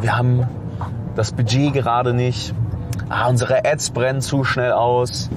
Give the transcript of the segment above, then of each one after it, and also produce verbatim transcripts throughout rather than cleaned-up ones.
wir haben das Budget gerade nicht, ah, unsere Ads brennen zu schnell aus.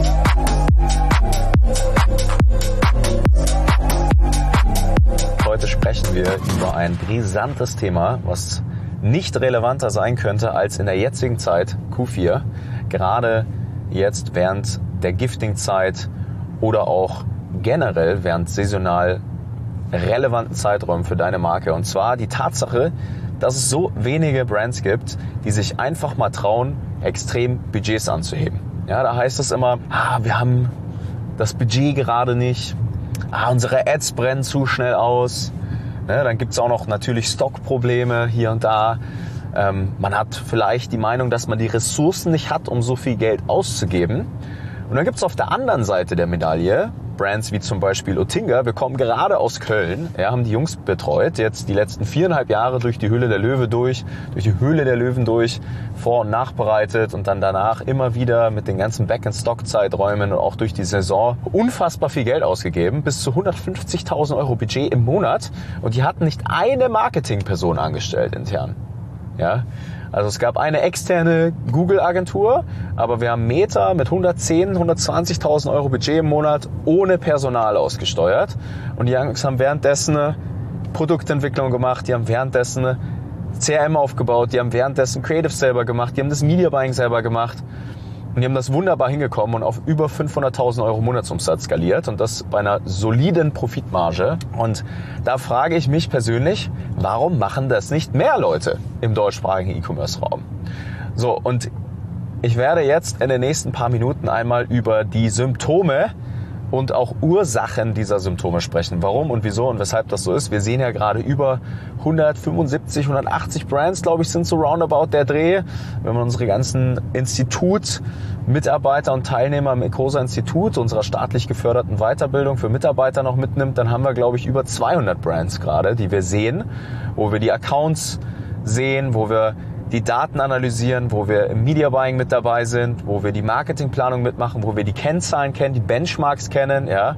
Heute sprechen wir über ein brisantes Thema, was nicht relevanter sein könnte als in der jetzigen Zeit Q vier, gerade jetzt während der Gifting-Zeit oder auch generell während saisonal relevanten Zeiträumen für deine Marke. Und zwar die Tatsache, dass es so wenige Brands gibt, die sich einfach mal trauen, extrem Budgets anzuheben. Ja, da heißt es immer, ah, wir haben das Budget gerade nicht, ah, unsere Ads brennen zu schnell aus. Ne, dann gibt es auch noch natürlich Stockprobleme hier und da. Ähm, man hat vielleicht die Meinung, dass man die Ressourcen nicht hat, um so viel Geld auszugeben. Und dann gibt es auf der anderen Seite der Medaille Brands wie zum Beispiel Oettinger. Wir kommen gerade aus Köln, ja, haben die Jungs betreut, jetzt die letzten viereinhalb Jahre durch die Höhle der Löwe durch, durch die Höhle der Löwen durch, vor- und nachbereitet und dann danach immer wieder mit den ganzen Back-and-Stock-Zeiträumen und auch durch die Saison unfassbar viel Geld ausgegeben, bis zu hundertfünfzigtausend Euro Budget im Monat, und die hatten nicht eine Marketingperson angestellt intern. Ja, also es gab eine externe Google-Agentur, aber wir haben Meta mit hundertzehn, hundertzwanzigtausend Euro Budget im Monat ohne Personal ausgesteuert. Und die Jungs haben währenddessen eine Produktentwicklung gemacht, die haben währenddessen eine C R M aufgebaut, die haben währenddessen Creative selber gemacht, die haben das Media Buying selber gemacht. Und die haben das wunderbar hingekommen und auf über fünfhunderttausend Euro Monatsumsatz skaliert, und das bei einer soliden Profitmarge. Und da frage ich mich persönlich, warum machen das nicht mehr Leute im deutschsprachigen E-Commerce-Raum? So, und ich werde jetzt in den nächsten paar Minuten einmal über die Symptome und auch Ursachen dieser Symptome sprechen. Warum und wieso und weshalb das so ist. Wir sehen ja gerade über hundertfünfundsiebzig, hundertachtzig Brands, glaube ich, sind so roundabout der Dreh. Wenn man unsere ganzen Institut-Mitarbeiter und Teilnehmer im Ecosa-Institut, unserer staatlich geförderten Weiterbildung für Mitarbeiter noch mitnimmt, dann haben wir, glaube ich, über zweihundert Brands gerade, die wir sehen, wo wir die Accounts sehen, wo wir die Daten analysieren, wo wir im Media Buying mit dabei sind, wo wir die Marketingplanung mitmachen, wo wir die Kennzahlen kennen, die Benchmarks kennen, ja.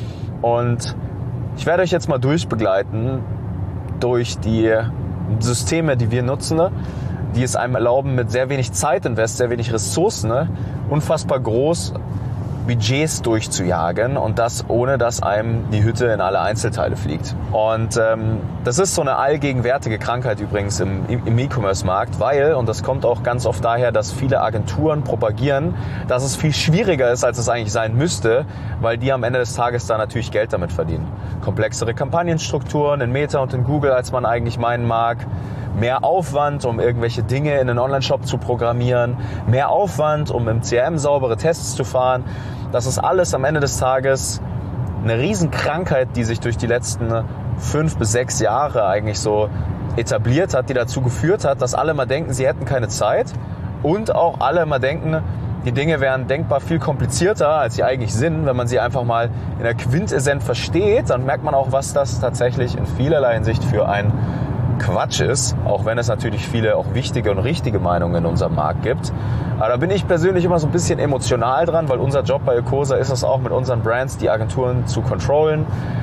Und ich werde euch jetzt mal durchbegleiten durch die Systeme, die wir nutzen, die es einem erlauben, mit sehr wenig Zeitinvest, sehr wenig Ressourcen, unfassbar groß Budgets durchzujagen, und das ohne, dass einem die Hütte in alle Einzelteile fliegt. Und ähm, das ist so eine allgegenwärtige Krankheit übrigens im, im E-Commerce-Markt, weil, und das kommt auch ganz oft daher, dass viele Agenturen propagieren, dass es viel schwieriger ist, als es eigentlich sein müsste, weil die am Ende des Tages da natürlich Geld damit verdienen. Komplexere Kampagnenstrukturen in Meta und in Google, als man eigentlich meinen mag. Mehr Aufwand, um irgendwelche Dinge in einen Online-Shop zu programmieren. Mehr Aufwand, um im C R M saubere Tests zu fahren. Das ist alles am Ende des Tages eine Riesenkrankheit, die sich durch die letzten fünf bis sechs Jahre eigentlich so etabliert hat, die dazu geführt hat, dass alle mal denken, sie hätten keine Zeit, und auch alle mal denken, die Dinge wären denkbar viel komplizierter, als sie eigentlich sind. Wenn man sie einfach mal in der Quintessenz versteht, dann merkt man auch, was das tatsächlich in vielerlei Hinsicht für ein Quatsch ist, auch wenn es natürlich viele auch wichtige und richtige Meinungen in unserem Markt gibt. Aber da bin ich persönlich immer so ein bisschen emotional dran, weil unser Job bei Ecosa ist es auch, mit unseren Brands die Agenturen zu controllen,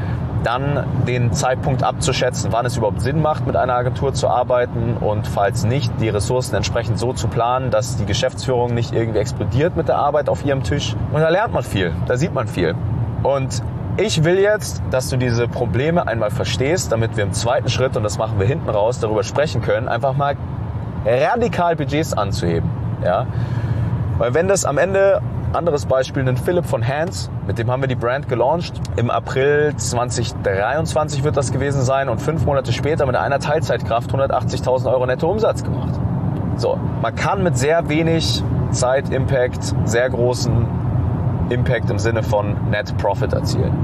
dann den Zeitpunkt abzuschätzen, wann es überhaupt Sinn macht, mit einer Agentur zu arbeiten, und falls nicht, die Ressourcen entsprechend so zu planen, dass die Geschäftsführung nicht irgendwie explodiert mit der Arbeit auf ihrem Tisch. Und da lernt man viel, da sieht man viel. Und ich will jetzt, dass du diese Probleme einmal verstehst, damit wir im zweiten Schritt, und das machen wir hinten raus, darüber sprechen können, einfach mal radikal Budgets anzuheben. Ja? Weil wenn das am Ende, anderes Beispiel, ein Philipp von Hans, mit dem haben wir die Brand gelauncht, im April zweitausenddreiundzwanzig wird das gewesen sein, und fünf Monate später mit einer Teilzeitkraft hundertachtzigtausend Euro netto Umsatz gemacht. So, man kann mit sehr wenig Zeit-Impact sehr großen Impact im Sinne von Net Profit erzielen.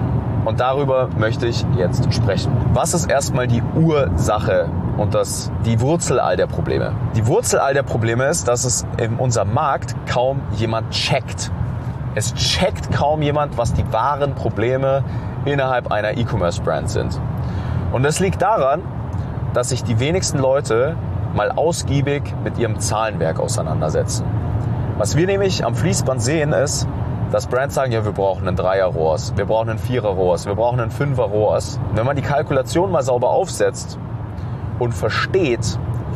Und darüber möchte ich jetzt sprechen. Was ist erstmal die Ursache und das, die Wurzel all der Probleme? Die Wurzel all der Probleme ist, dass es in unserem Markt kaum jemand checkt. Es checkt kaum jemand, was die wahren Probleme innerhalb einer E-Commerce-Brand sind. Und das liegt daran, dass sich die wenigsten Leute mal ausgiebig mit ihrem Zahlenwerk auseinandersetzen. Was wir nämlich am Fließband sehen ist, dass Brands sagen, ja, wir brauchen einen Dreier-R O A S, wir brauchen einen Vierer-R O A S, wir brauchen einen Fünfer-R O A S. Wenn man die Kalkulation mal sauber aufsetzt und versteht,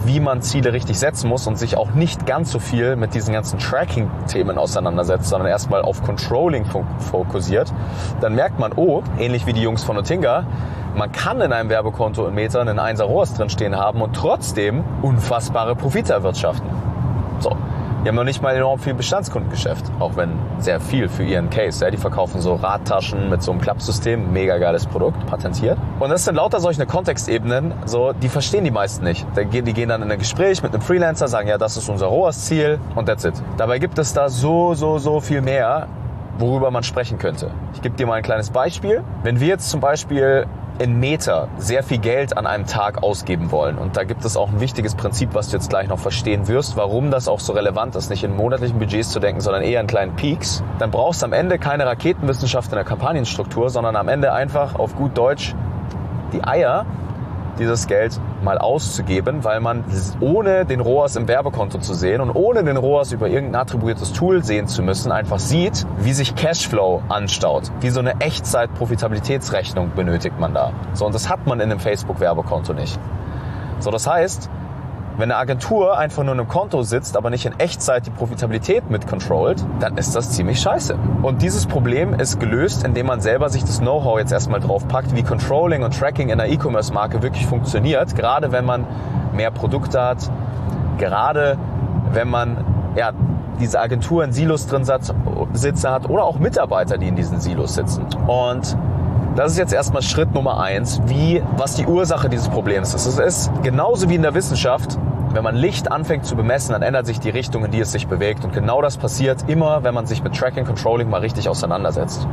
wie man Ziele richtig setzen muss und sich auch nicht ganz so viel mit diesen ganzen Tracking-Themen auseinandersetzt, sondern erstmal auf Controlling fokussiert, dann merkt man, oh, ähnlich wie die Jungs von Oettinger, man kann in einem Werbekonto in Meta einen Einser R O A S drinstehen haben und trotzdem unfassbare Profite erwirtschaften. So. Die haben noch nicht mal enorm viel Bestandskundengeschäft, auch wenn sehr viel für ihren Case. Ja, die verkaufen so Radtaschen mit so einem Klappsystem, mega geiles Produkt, patentiert. Und das sind lauter solche Kontextebenen, so, die verstehen die meisten nicht. Die gehen dann in ein Gespräch mit einem Freelancer, sagen, ja, das ist unser R O A S-Ziel und that's it. Dabei gibt es da so, so, so viel mehr, worüber man sprechen könnte. Ich gebe dir mal ein kleines Beispiel. Wenn wir jetzt zum Beispiel in Meta sehr viel Geld an einem Tag ausgeben wollen. Und da gibt es auch ein wichtiges Prinzip, was du jetzt gleich noch verstehen wirst, warum das auch so relevant ist, nicht in monatlichen Budgets zu denken, sondern eher in kleinen Peaks. Dann brauchst du am Ende keine Raketenwissenschaft in der Kampagnenstruktur, sondern am Ende einfach auf gut Deutsch die Eier, dieses Geld mal auszugeben, weil man ohne den R O A S im Werbekonto zu sehen und ohne den R O A S über irgendein attribuiertes Tool sehen zu müssen, einfach sieht, wie sich Cashflow anstaut. Wie so eine Echtzeit-Profitabilitätsrechnung benötigt man da. So, und das hat man in einem Facebook-Werbekonto nicht. So, das heißt, wenn eine Agentur einfach nur in einem Konto sitzt, aber nicht in Echtzeit die Profitabilität mit controlt, dann ist das ziemlich scheiße. Und dieses Problem ist gelöst, indem man selber sich das Know-how jetzt erstmal drauf packt, wie Controlling und Tracking in einer E-Commerce-Marke wirklich funktioniert, gerade wenn man mehr Produkte hat, gerade wenn man ja, diese Agentur in Silos drin sitzen hat oder auch Mitarbeiter, die in diesen Silos sitzen. Und das ist jetzt erstmal Schritt Nummer eins, wie, was die Ursache dieses Problems ist. Es ist genauso wie in der Wissenschaft, wenn man Licht anfängt zu bemessen, dann ändert sich die Richtung, in die es sich bewegt. Und genau das passiert immer, wenn man sich mit Tracking Controlling mal richtig auseinandersetzt.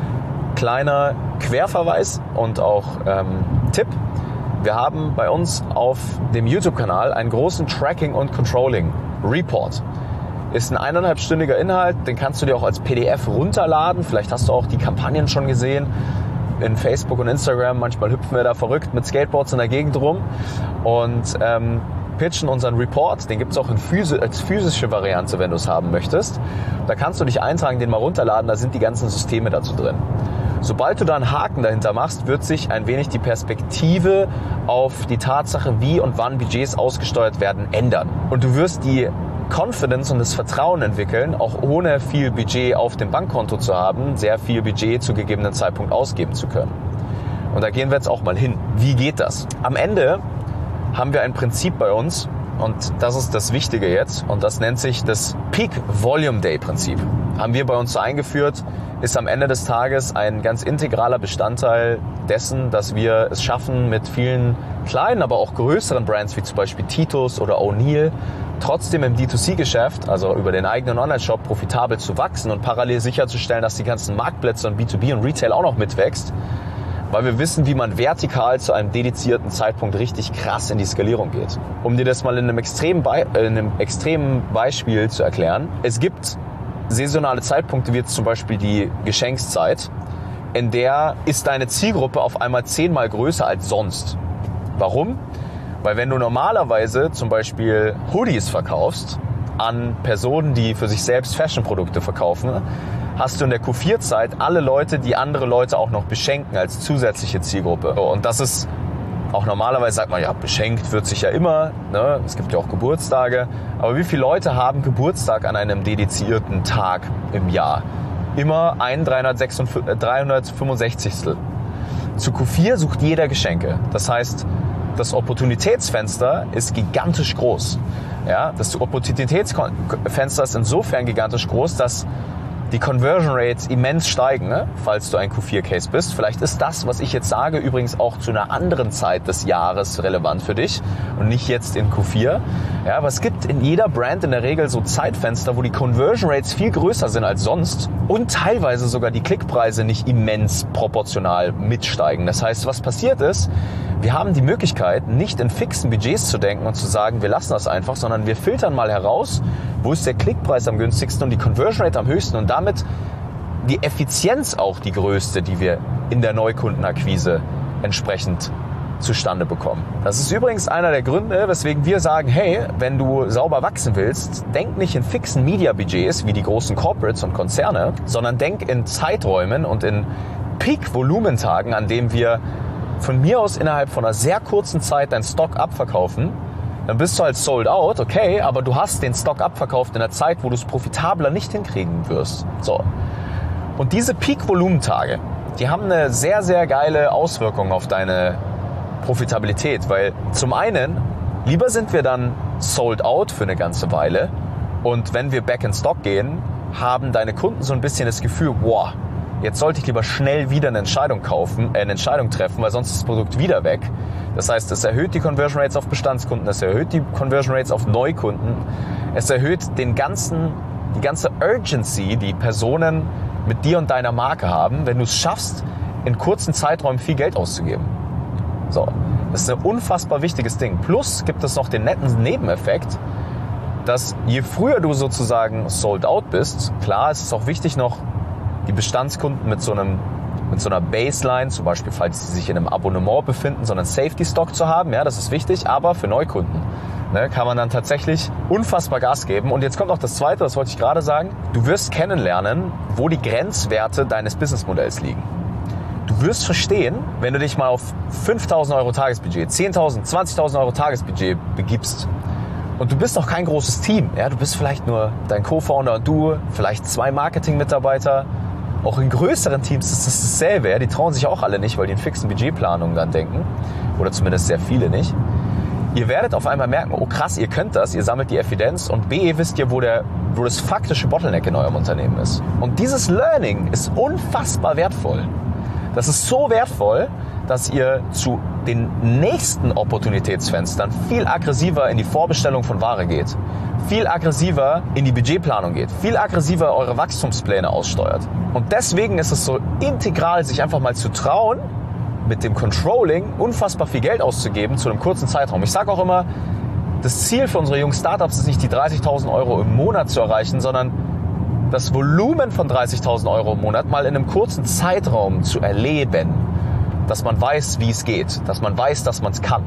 Kleiner Querverweis und auch ähm, Tipp. Wir haben bei uns auf dem YouTube-Kanal einen großen Tracking- und Controlling-Report. Ist ein eineinhalbstündiger Inhalt, den kannst du dir auch als P D F runterladen. Vielleicht hast du auch die Kampagnen schon gesehen. In Facebook und Instagram, manchmal hüpfen wir da verrückt mit Skateboards in der Gegend rum und ähm, pitchen unseren Report. Den gibt es auch in Physi- als physische Variante, wenn du es haben möchtest. Da kannst du dich eintragen, den mal runterladen, da sind die ganzen Systeme dazu drin. Sobald du da einen Haken dahinter machst, wird sich ein wenig die Perspektive auf die Tatsache, wie und wann Budgets ausgesteuert werden, ändern. Und du wirst die Confidence und das Vertrauen entwickeln, auch ohne viel Budget auf dem Bankkonto zu haben, sehr viel Budget zu gegebenen Zeitpunkt ausgeben zu können. Und da gehen wir jetzt auch mal hin. Wie geht das? Am Ende haben wir ein Prinzip bei uns und das ist das Wichtige jetzt und das nennt sich das Peak Volume Day Prinzip. Haben wir bei uns so eingeführt, ist am Ende des Tages ein ganz integraler Bestandteil dessen, dass wir es schaffen, mit vielen kleinen, aber auch größeren Brands wie zum Beispiel Titus oder O'Neill trotzdem im D zwei C-Geschäft, also über den eigenen Online-Shop, profitabel zu wachsen und parallel sicherzustellen, dass die ganzen Marktplätze und B zwei B und Retail auch noch mitwächst, weil wir wissen, wie man vertikal zu einem dedizierten Zeitpunkt richtig krass in die Skalierung geht. Um dir das mal in einem extremen, Be- äh, in einem extremen Beispiel zu erklären, es gibt saisonale Zeitpunkte, wie jetzt zum Beispiel die Geschenkszeit, in der ist deine Zielgruppe auf einmal zehnmal größer als sonst. Warum? Weil wenn du normalerweise zum Beispiel Hoodies verkaufst an Personen, die für sich selbst Fashion-Produkte verkaufen, hast du in der Q vier Zeit alle Leute, die andere Leute auch noch beschenken als zusätzliche Zielgruppe. Und das ist auch normalerweise, sagt man ja, beschenkt wird sich ja immer, ne? Es gibt ja auch Geburtstage. Aber wie viele Leute haben Geburtstag an einem dedizierten Tag im Jahr? Immer ein dreihundertfünfundsechzig. Zu Q vier sucht jeder Geschenke. Das heißt, das Opportunitätsfenster ist gigantisch groß. Ja, das Opportunitätsfenster ist insofern gigantisch groß, dass die Conversion Rates immens steigen, ne? Falls du ein Q vier Case bist. Vielleicht ist das, was ich jetzt sage, übrigens auch zu einer anderen Zeit des Jahres relevant für dich und nicht jetzt in Q vier. Ja, aber es gibt in jeder Brand in der Regel so Zeitfenster, wo die Conversion Rates viel größer sind als sonst und teilweise sogar die Klickpreise nicht immens proportional mitsteigen. Das heißt, was passiert ist, wir haben die Möglichkeit, nicht in fixen Budgets zu denken und zu sagen, wir lassen das einfach, sondern wir filtern mal heraus, wo ist der Klickpreis am günstigsten und die Conversion Rate am höchsten und damit die Effizienz auch die größte, die wir in der Neukundenakquise entsprechend zustande bekommen. Das ist übrigens einer der Gründe, weswegen wir sagen, hey, wenn du sauber wachsen willst, denk nicht in fixen Media-Budgets wie die großen Corporates und Konzerne, sondern denk in Zeiträumen und in Peak-Volumentagen, an denen wir von mir aus innerhalb von einer sehr kurzen Zeit deinen Stock abverkaufen, dann bist du halt sold out, okay, aber du hast den Stock abverkauft in der Zeit, wo du es profitabler nicht hinkriegen wirst. So. Und diese Peak-Volumentage, die haben eine sehr, sehr geile Auswirkung auf deine Profitabilität, weil zum einen, lieber sind wir dann sold out für eine ganze Weile und wenn wir back in Stock gehen, haben deine Kunden so ein bisschen das Gefühl, wow, jetzt sollte ich lieber schnell wieder eine Entscheidung kaufen, äh, eine Entscheidung treffen, weil sonst ist das Produkt wieder weg. Das heißt, es erhöht die Conversion Rates auf Bestandskunden, es erhöht die Conversion Rates auf Neukunden, es erhöht den ganzen, die ganze Urgency, die Personen mit dir und deiner Marke haben, wenn du es schaffst, in kurzen Zeiträumen viel Geld auszugeben. So, das ist ein unfassbar wichtiges Ding. Plus gibt es noch den netten Nebeneffekt, dass je früher du sozusagen sold out bist, klar, es ist auch wichtig noch, die Bestandskunden mit so einem mit so einer Baseline, zum Beispiel falls sie sich in einem Abonnement befinden, so einen Safety-Stock zu haben, ja, das ist wichtig, aber für Neukunden ne, kann man dann tatsächlich unfassbar Gas geben. Und jetzt kommt auch das Zweite, das wollte ich gerade sagen, du wirst kennenlernen, wo die Grenzwerte deines Businessmodells liegen. Du wirst verstehen, wenn du dich mal auf fünftausend Euro Tagesbudget, zehntausend, zwanzigtausend Euro Tagesbudget begibst und du bist noch kein großes Team, ja, du bist vielleicht nur dein Co-Founder und du, vielleicht zwei Marketing-Mitarbeiter. Auch in größeren Teams ist das dasselbe. Ja? Die trauen sich auch alle nicht, weil die in fixen Budgetplanungen dann denken. Oder zumindest sehr viele nicht. Ihr werdet auf einmal merken, oh krass, ihr könnt das, ihr sammelt die Evidenz und B, wisst ihr, wo, der, wo das faktische Bottleneck in eurem Unternehmen ist. Und dieses Learning ist unfassbar wertvoll. Das ist so wertvoll, dass ihr zu den nächsten Opportunitätsfenstern viel aggressiver in die Vorbestellung von Ware geht, viel aggressiver in die Budgetplanung geht, viel aggressiver eure Wachstumspläne aussteuert. Und deswegen ist es so integral, sich einfach mal zu trauen, mit dem Controlling unfassbar viel Geld auszugeben zu einem kurzen Zeitraum. Ich sage auch immer, das Ziel für unsere jungen Startups ist nicht, die dreißigtausend Euro im Monat zu erreichen, sondern das Volumen von dreißigtausend Euro im Monat mal in einem kurzen Zeitraum zu erleben, dass man weiß, wie es geht, dass man weiß, dass man es kann.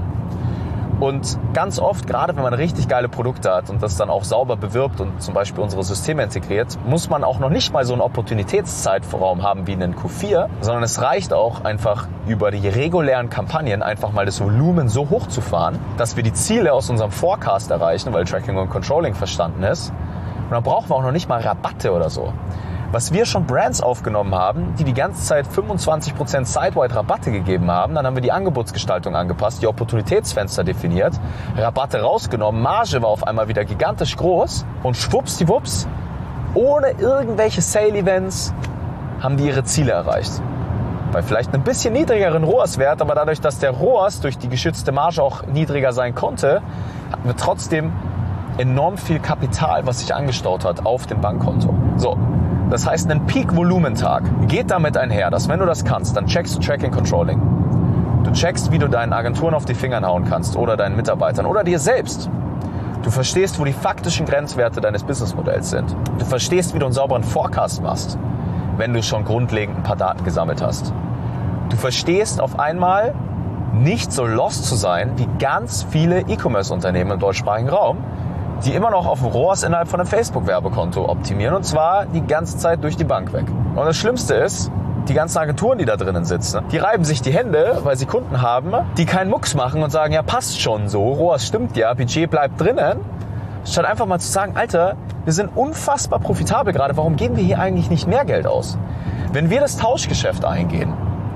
Und ganz oft, gerade wenn man richtig geile Produkte hat und das dann auch sauber bewirbt und zum Beispiel unsere Systeme integriert, muss man auch noch nicht mal so einen Opportunitätszeitraum haben wie einen Q vier, sondern es reicht auch einfach über die regulären Kampagnen einfach mal das Volumen so hoch zu fahren, dass wir die Ziele aus unserem Forecast erreichen, weil Tracking und Controlling verstanden ist. Und dann brauchen wir auch noch nicht mal Rabatte oder so. Was wir schon Brands aufgenommen haben, die die ganze Zeit fünfundzwanzig Prozent Site-wide Rabatte gegeben haben, dann haben wir die Angebotsgestaltung angepasst, die Opportunitätsfenster definiert, Rabatte rausgenommen, Marge war auf einmal wieder gigantisch groß und schwuppsdiwupps, ohne irgendwelche Sale-Events haben die ihre Ziele erreicht. Bei vielleicht einem bisschen niedrigeren R O A S-Wert, aber dadurch, dass der R O A S durch die geschützte Marge auch niedriger sein konnte, hatten wir trotzdem enorm viel Kapital, was sich angestaut hat auf dem Bankkonto. So. Das heißt, ein Peak-Volumentag geht damit einher, dass wenn du das kannst, dann checkst du Tracking Controlling. Du checkst, wie du deinen Agenturen auf die Finger hauen kannst oder deinen Mitarbeitern oder dir selbst. Du verstehst, wo die faktischen Grenzwerte deines Businessmodells sind. Du verstehst, wie du einen sauberen Forecast machst, wenn du schon grundlegend ein paar Daten gesammelt hast. Du verstehst auf einmal, nicht so lost zu sein wie ganz viele E-Commerce-Unternehmen im deutschsprachigen Raum, die immer noch auf dem R O A S innerhalb von einem Facebook-Werbekonto optimieren und zwar die ganze Zeit durch die Bank weg. Und das Schlimmste ist, die ganzen Agenturen, die da drinnen sitzen, die reiben sich die Hände, weil sie Kunden haben, die keinen Mucks machen und sagen, ja passt schon so, R O A S stimmt ja, Budget bleibt drinnen. Statt einfach mal zu sagen, Alter, wir sind unfassbar profitabel gerade, warum geben wir hier eigentlich nicht mehr Geld aus? Wenn wir das Tauschgeschäft eingehen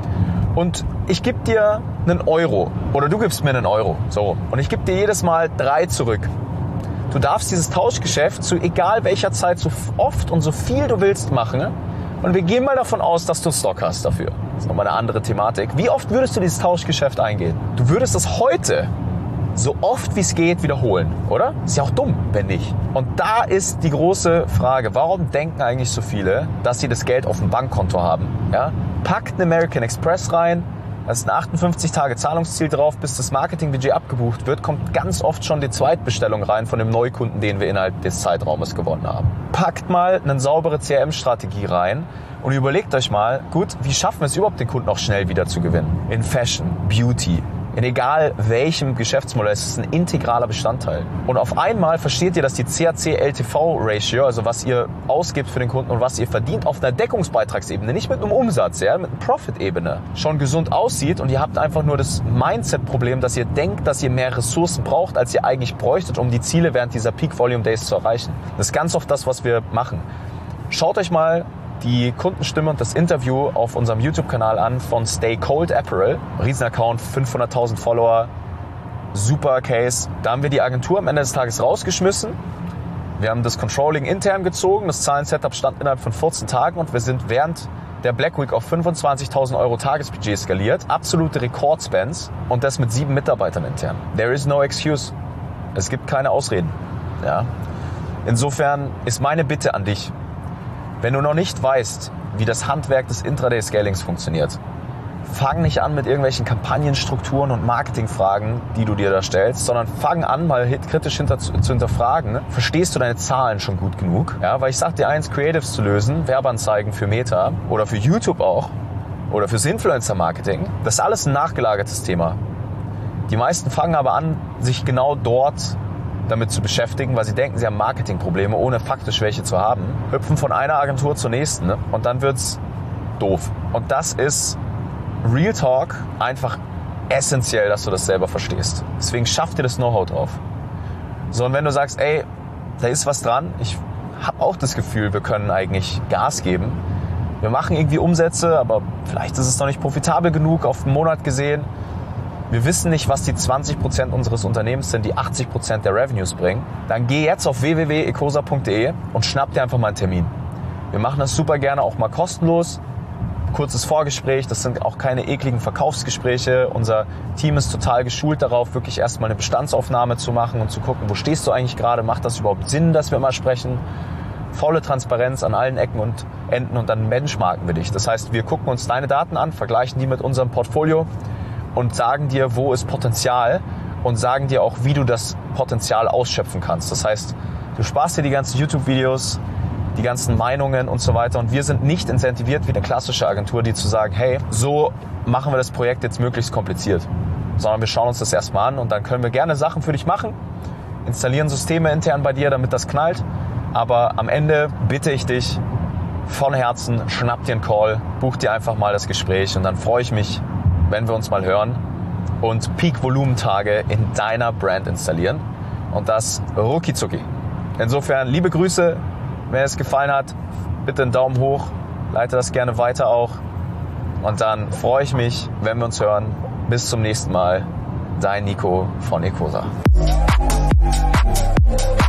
und ich gebe dir einen Euro oder du gibst mir einen Euro, so, und ich gebe dir jedes Mal drei zurück. Du darfst dieses Tauschgeschäft zu egal welcher Zeit so oft und so viel du willst machen. Und wir gehen mal davon aus, dass du einen Stock hast dafür. Das ist nochmal eine andere Thematik. Wie oft würdest du dieses Tauschgeschäft eingehen? Du würdest es heute so oft wie es geht wiederholen, oder? Ist ja auch dumm, wenn nicht. Und da ist die große Frage, warum denken eigentlich so viele, dass sie das Geld auf dem Bankkonto haben? Ja? Packt einen American Express rein, da ist ein achtundfünfzig Tage Zahlungsziel drauf, bis das Marketingbudget abgebucht wird, kommt ganz oft schon die Zweitbestellung rein von dem Neukunden, den wir innerhalb des Zeitraumes gewonnen haben. Packt mal eine saubere C R M-Strategie rein und überlegt euch mal, gut, wie schaffen wir es überhaupt, den Kunden auch schnell wieder zu gewinnen? In Fashion, Beauty, In egal welchem Geschäftsmodell, es ist ein integraler Bestandteil. Und auf einmal versteht ihr, dass die C A C L T V-Ratio, also was ihr ausgibt für den Kunden und was ihr verdient, auf einer Deckungsbeitragsebene, nicht mit einem Umsatz, ja, mit einer Profit-Ebene, schon gesund aussieht. Und ihr habt einfach nur das Mindset-Problem, dass ihr denkt, dass ihr mehr Ressourcen braucht, als ihr eigentlich bräuchtet, um die Ziele während dieser Peak-Volume-Days zu erreichen. Das ist ganz oft das, was wir machen. Schaut euch mal die Kundenstimme und das Interview auf unserem YouTube-Kanal an von Stay Cold Apparel. Riesenaccount, fünfhunderttausend Follower, super Case. Da haben wir die Agentur am Ende des Tages rausgeschmissen. Wir haben das Controlling intern gezogen. Das Zahlen-Setup stand innerhalb von vierzehn Tagen und wir sind während der Black Week auf fünfundzwanzigtausend Euro Tagesbudget skaliert. Absolute Rekordspends und das mit sieben Mitarbeitern intern. There is no excuse. Es gibt keine Ausreden. Ja. Insofern ist meine Bitte an dich, wenn du noch nicht weißt, wie das Handwerk des Intraday-Scalings funktioniert, fang nicht an mit irgendwelchen Kampagnenstrukturen und Marketingfragen, die du dir da stellst, sondern fang an, mal kritisch hinter, zu hinterfragen. Verstehst du deine Zahlen schon gut genug? Ja, weil ich sag dir eins, Creatives zu lösen, Werbeanzeigen für Meta oder für YouTube auch oder fürs Influencer-Marketing, das ist alles ein nachgelagertes Thema. Die meisten fangen aber an, sich genau dort damit zu beschäftigen, weil sie denken, sie haben Marketingprobleme, ohne faktisch welche zu haben, hüpfen von einer Agentur zur nächsten, ne? Und dann wird's doof. Und das ist Real Talk einfach essentiell, dass du das selber verstehst. Deswegen schaff dir das Know-how drauf. So, und wenn du sagst, ey, da ist was dran, ich habe auch das Gefühl, wir können eigentlich Gas geben. Wir machen irgendwie Umsätze, aber vielleicht ist es noch nicht profitabel genug auf den Monat gesehen. Wir wissen nicht, was die zwanzig Prozent unseres Unternehmens sind, die achtzig Prozent der Revenues bringen. Dann geh jetzt auf w w w punkt ecosa punkt d e und schnapp dir einfach mal einen Termin. Wir machen das super gerne auch mal kostenlos. Kurzes Vorgespräch, das sind auch keine ekligen Verkaufsgespräche. Unser Team ist total geschult darauf, wirklich erstmal eine Bestandsaufnahme zu machen und zu gucken, wo stehst du eigentlich gerade, macht das überhaupt Sinn, dass wir mal sprechen. Volle Transparenz an allen Ecken und Enden und dann benchmarken wir dich. Das heißt, wir gucken uns deine Daten an, vergleichen die mit unserem Portfolio und sagen dir, wo ist Potenzial und sagen dir auch, wie du das Potenzial ausschöpfen kannst. Das heißt, du sparst dir die ganzen YouTube-Videos, die ganzen Meinungen und so weiter und wir sind nicht incentiviert wie eine klassische Agentur, die zu sagen, hey, so machen wir das Projekt jetzt möglichst kompliziert, sondern wir schauen uns das erstmal an und dann können wir gerne Sachen für dich machen, installieren Systeme intern bei dir, damit das knallt, aber am Ende bitte ich dich von Herzen, schnapp dir einen Call, buch dir einfach mal das Gespräch und dann freue ich mich, wenn wir uns mal hören und Peak-Volumentage in deiner Brand installieren und das rucki zucki. Insofern liebe Grüße, wenn es gefallen hat, bitte einen Daumen hoch, leite das gerne weiter auch und dann freue ich mich, wenn wir uns hören. Bis zum nächsten Mal, dein Nico von Ecosa.